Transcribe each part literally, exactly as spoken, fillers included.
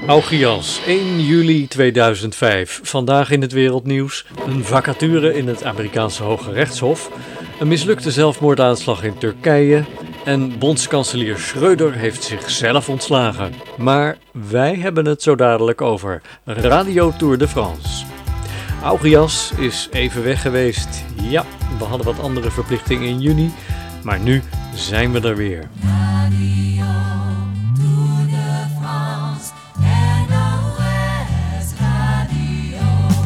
Augeias, één juli tweeduizend vijf. Vandaag in het wereldnieuws. Een vacature in het Amerikaanse Hoge Rechtshof. Een mislukte zelfmoordaanslag in Turkije. En bondskanselier Schröder heeft zichzelf ontslagen. Maar wij hebben het zo dadelijk over Radio Tour de France. Augeias is even weg geweest. Ja, we hadden wat andere verplichtingen in juni. Maar nu zijn we er weer. Radio Tour de France, N O S Radio.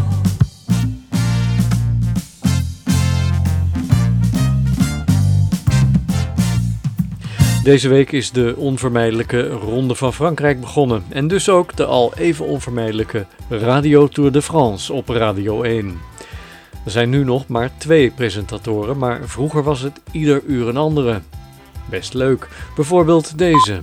Deze week is de onvermijdelijke Ronde van Frankrijk begonnen. En dus ook de al even onvermijdelijke Radio Tour de France op Radio één. Er zijn nu nog maar twee presentatoren, maar vroeger was het ieder uur een andere. Best leuk. Bijvoorbeeld deze.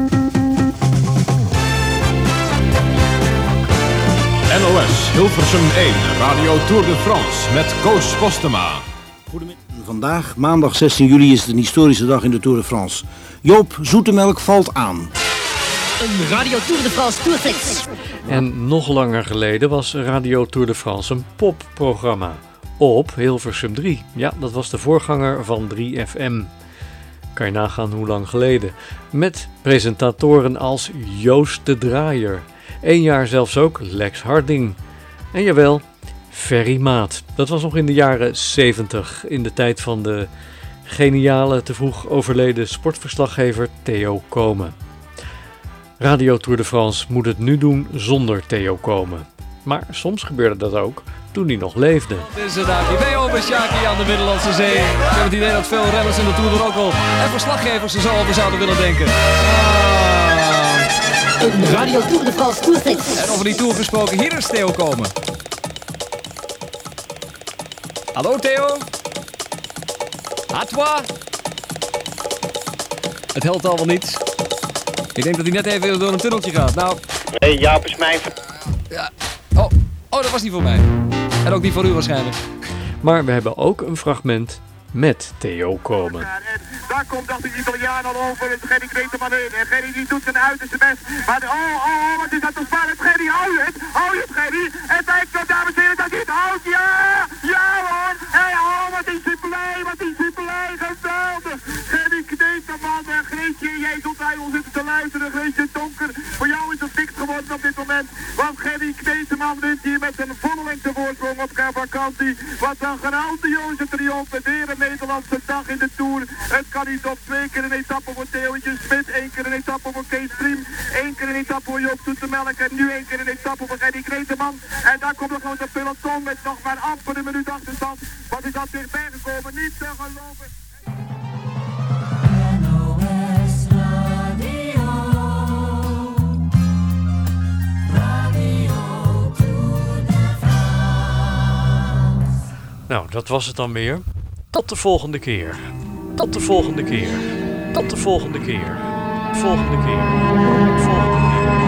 N O S Hilversum één, Radio Tour de France met Koos Postema. Goedemiddag. Vandaag, maandag zestien juli, is het een historische dag in de Tour de France. Joop Zoetemelk valt aan. Een Radio Tour de France Tourflits. En nog langer geleden was Radio Tour de France een popprogramma. Op Hilversum drie. Ja, dat was de voorganger van drie F M. Kan je nagaan hoe lang geleden. Met presentatoren als Joost de Draaier. Eén jaar zelfs ook Lex Harding. En jawel, Ferry Maat. Dat was nog in de jaren zeventig. In de tijd van de geniale, te vroeg overleden sportverslaggever Theo Komen. Radio Tour de France moet het nu doen zonder Theo Komen. Maar soms gebeurde dat ook toen hij nog leefde. Het is een dagje over Sjaki aan de Middellandse Zee. Ik heb het idee dat veel renners in de Tour er ook wel en verslaggevers er zo over zouden willen denken. Ah. Een Radio Tour de France Tourflits. En over die Tour gesproken, hier is Theo Komen. Hallo Theo? À toi? Het helpt al wel niet. Ik denk dat hij net even door een tunneltje gaat. Nou. Hey, Jaap is mijn... Ja. Oh. oh, dat was niet voor mij. En ook niet voor u waarschijnlijk. Maar we hebben ook een fragment met Theo Komen. En daar komt dat de Italiaan al over. Het Gerry Kneteman in. En Gerry die doet zijn uiterste best. Maar de, oh, oh, oh, wat is dat toch spannend. Gerry, hou je het? Hou je het, Gerry? En kijk zo, dames en heren, dat hij het houdt. Ja! Ja hoor! Hé, hey, oh, wat is hij blij, wat is hij blij. Geweldig! Gerry Kneteman en Greetje, jij zult bij ons zitten te luisteren. Greetje Donker, voor jou is het niks geworden op dit moment. Want Gerry Kneteman wint hier met zijn volle lengte voorsprong op vakantie. Wat een grandioze triomf. Weer een Nederlandse dag in de Tour. Het kan niet op. Twee keer een etappe voor Theootje Smit. Één keer een etappe voor Kees Priem. Één keer een etappe voor Joop Zoetemelk. En nu één keer een etappe voor Gerry Kneteman. En daar komt nog gewoon de peloton met nog maar amper een minuut achterstand. Wat is dat weer bijgekomen? Niet te geloven. N O S Radio. Radio Tour de France. Nou, dat was het dan weer. Tot de volgende keer. Tot de volgende keer. Tot de volgende keer. Volgende keer. Volgende keer.